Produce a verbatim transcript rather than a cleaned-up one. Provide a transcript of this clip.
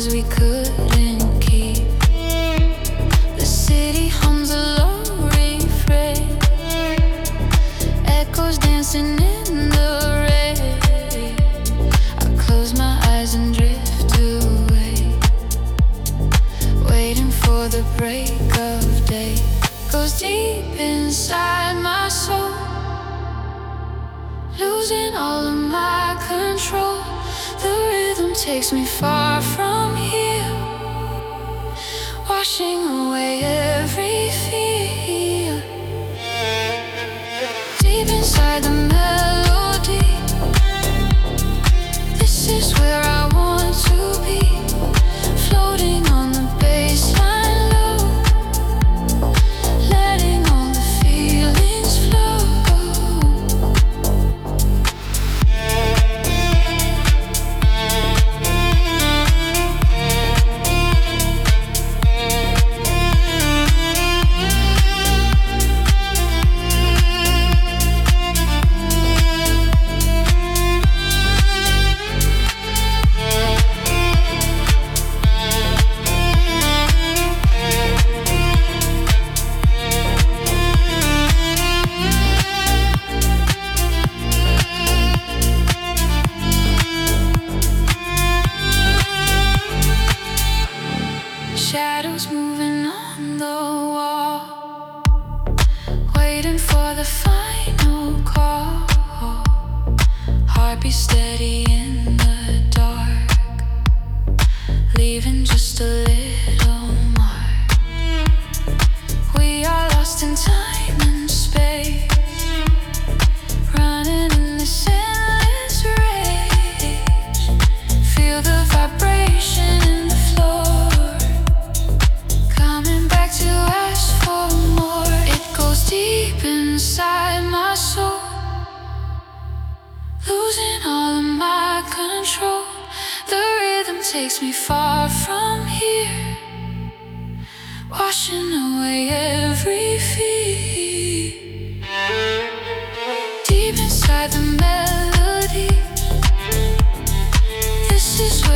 promises we couldn't keep. The city hums a low refrain, echoes dancing in the rain. I close my eyes and drift away, waiting for the break of day. Goes deep inside my soul, losing all of my control. The rhythm takes me far from here, washing away every fear. Deep inside the melody, this is where I want to be. Floating on the baseline low, letting all the feelings flow. Shadows moving on the wall, waiting for the final call. Heartbeat steady in the dark, leaving just a little mark. We are lost in time and space, running in this endless race. Feel the vibration in the floor, coming back to ask for more. It goes deep inside my soul, losing all of my control. The rhythm takes me far from here, washing away every fear. Deep inside the melody, this is